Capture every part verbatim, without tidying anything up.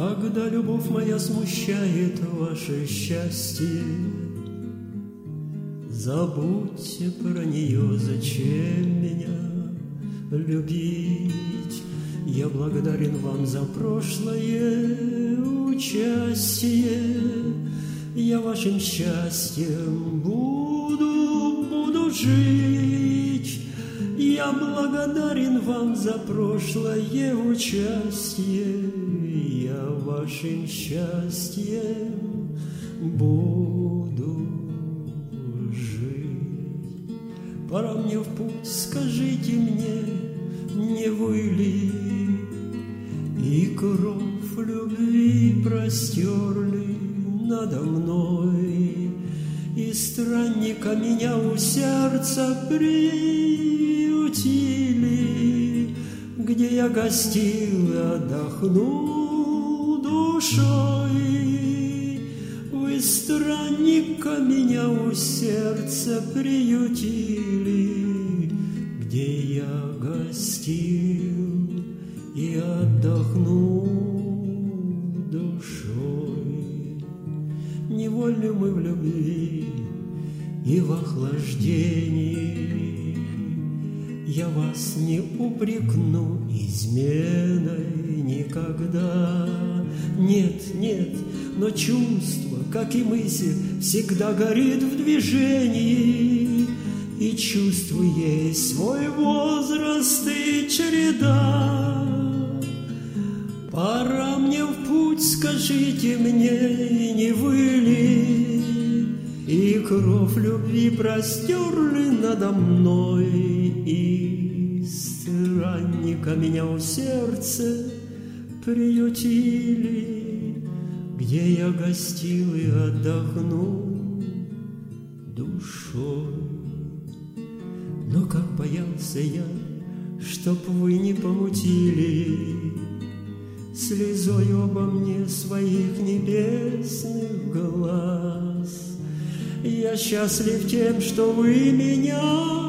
Когда любовь моя смущает ваше счастье, забудьте про нее, зачем меня любить. Я благодарен вам за прошлое участие. Я вашим счастьем буду, буду жить. Я благодарен вам за прошлое участие. Я вашим счастьем буду жить. Пора мне в путь, скажите мне, не вы ли и кровь любви простерли надо мной, и странника меня у сердца приютили, где я гостил и отдохну душой. Вы, странника, меня у сердца приютили, где я гостил и отдохну душой. Невольны мы в любви и в охлаждении. Я вас не упрекну изменой никогда. Нет, нет, но чувство, как и мысль, всегда горит в движении. И чувству есть свой возраст и череда. Пора мне в путь, скажите мне, не вы ли и кровь любви простерли надо мной, и странника меня у сердца приютили, где я гостил и отдохнул душой. Но как боялся я, чтоб вы не помутили слезой обо мне своих небесных глаз. Я счастлив тем, что вы меня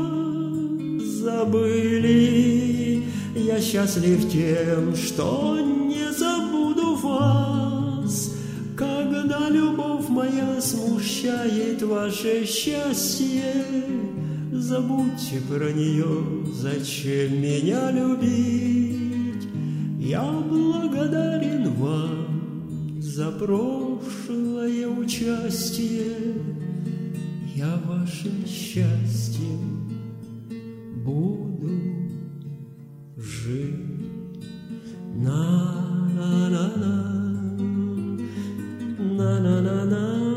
забыли. Я счастлив тем, что не забуду вас. Когда любовь моя смущает ваше счастье, забудьте про нее, зачем меня любить. Я благодарен вам за прошлое участие. Я вашим счастьем буду жить. На-на-на-на, на-на-на-на.